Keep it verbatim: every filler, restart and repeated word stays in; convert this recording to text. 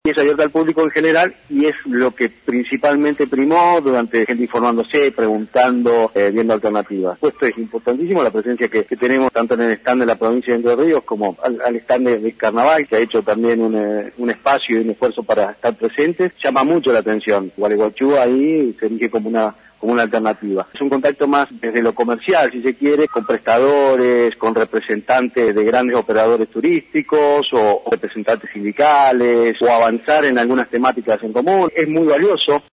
Y es abierta al público en general y es lo que principalmente primó durante gente informándose, preguntando, eh, viendo alternativas. Esto es importantísimo, la presencia que, que tenemos tanto en el stand de la provincia de Entre Ríos como al, al stand de, de Carnaval, que ha hecho también un, eh, un espacio y un esfuerzo para estar presentes, llama mucho la atención. Gualeguaychú ahí se erige como una como una alternativa. Es un contacto más desde lo comercial, si se quiere, con prestadores, con representantes de grandes operadores turísticos o, o representantes sindicales, o avanzar en algunas temáticas en común. Es muy valioso.